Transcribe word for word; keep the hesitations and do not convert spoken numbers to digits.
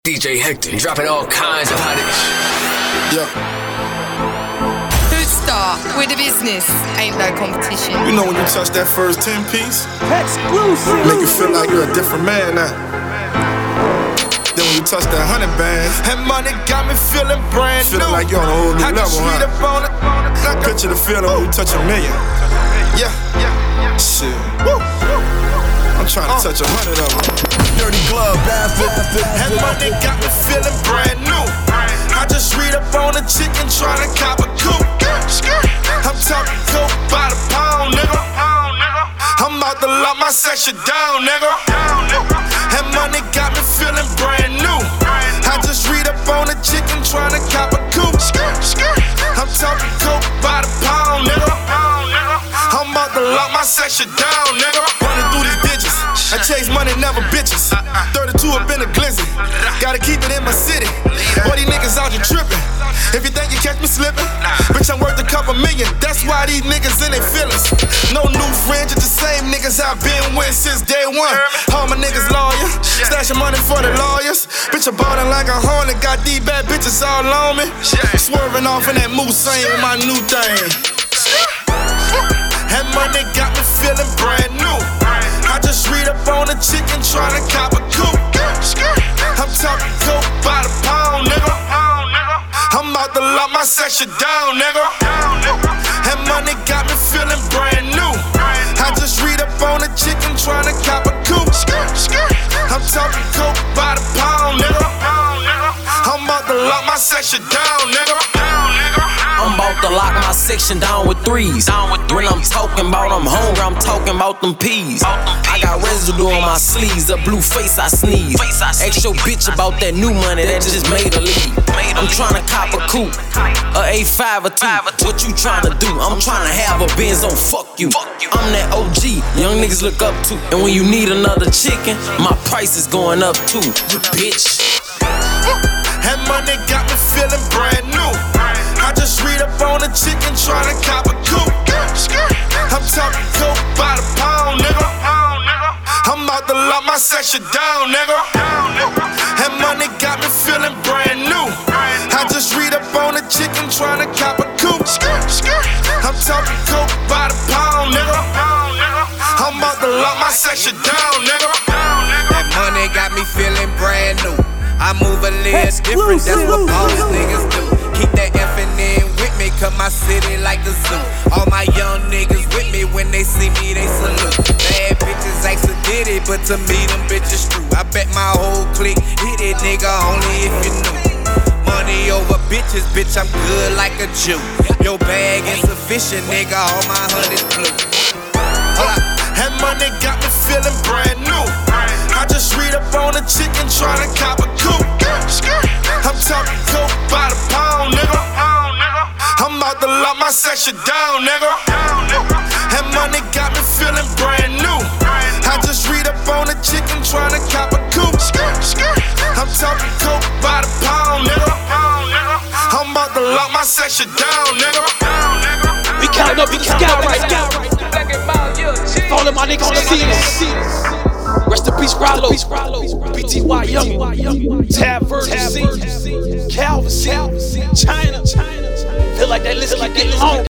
D J Hector dropping all kinds of hot Yeah. Who'd start with the business? Ain't no competition. You know when you touch that first ten piece, Exclusive. make you feel like you're a different man now. Then when you touch that hundred band, and money got me feeling brand feeling new. like you're on a whole new I level, just read huh? up on it, like Picture the feeling when you touch a million. yeah, yeah. Shit. I'm trying to touch a hundred of them. Dirty glove, bathroom. And money got me feeling brand new. I just read up on a chicken trying to cop a coupe. I'm talking coke by the pound, nigga. I'm about to lock my section down, nigga. And money got me feeling brand new. I just read up on a chicken trying to cop a coupe. I'm talking coke by the pound, nigga. I'm about to lock my section down, nigga. Running through these digits. I chase money, never bitches. thirty-two up in a glizzy. Gotta keep it in my city. All these niggas out here tripping. If you think you catch me slipping, bitch, I'm worth a couple million. That's why these niggas in they feelings. No new friends, just the same niggas I've been with since day one. All my niggas lawyer, stashing money for the lawyers. Bitch, I'm ballin' like a hornet, got these bad bitches all on me. Swerving off in that Moussain with my new thing. And money got me feeling brand new. I just read up on a chicken trying to cop a coupe. I'm talking coke by the pound, nigga. I'm about to lock my section down, nigga. And money got me feeling brand new. I just read up on a chicken trying to cop a coupe. I'm talking coke by the pound, nigga. I'm about to lock my section down, nigga. I'm about to lock my section down with threes. When I'm talking about I'm hungry, I'm talking about them peas. I got residue on my sleeves, a blue face I sneeze. Ask your bitch about that new money that just made a leave. I'm tryna cop a coupe, a A five or two. What you tryna do? I'm tryna have a Benz on fuck you. I'm that O G, young niggas look up to. And when you need another chicken, my price is going up too, you bitch. And money got me feeling brand new. I just read up on a chicken trying to cop a coupe. I'm talking coke by the pound, nigga. I'm about to lock my section down, nigga. And money got me feeling brand new. I just read up on a chicken trying to cop a coupe. I'm talking coke by the pound, nigga. I'm about to lock my section down, nigga. That money got me feeling brand new. I move a little different, that's what boss niggas do. Keep that effing in with me, cut my city like the zoo. All my young niggas with me, when they see me, they salute. Bad bitches ask to did it, but to me, them bitches true. I bet my whole clique hit it, nigga, only if you knew. Money over bitches, bitch, I'm good like a Jew. Your bag insufficient, nigga, all my hundreds blue. Hold up. And money got me feeling brand new. I just read up on a chicken trying to cop a coupe. I'm talking coke by the pound, nigga. I'm about to lock my section down, nigga. And money got me feeling brand new. I just read up on a chicken trying to cop a coupe. I'm talking coke by the pound, nigga. I'm about to lock my section down, nigga. We count up in the sky right now. All of my niggas on the scene. Rest in peace, Rollo. B T Y Young. Tab Virgin. Calvin. China. Feel like that list keep getting long.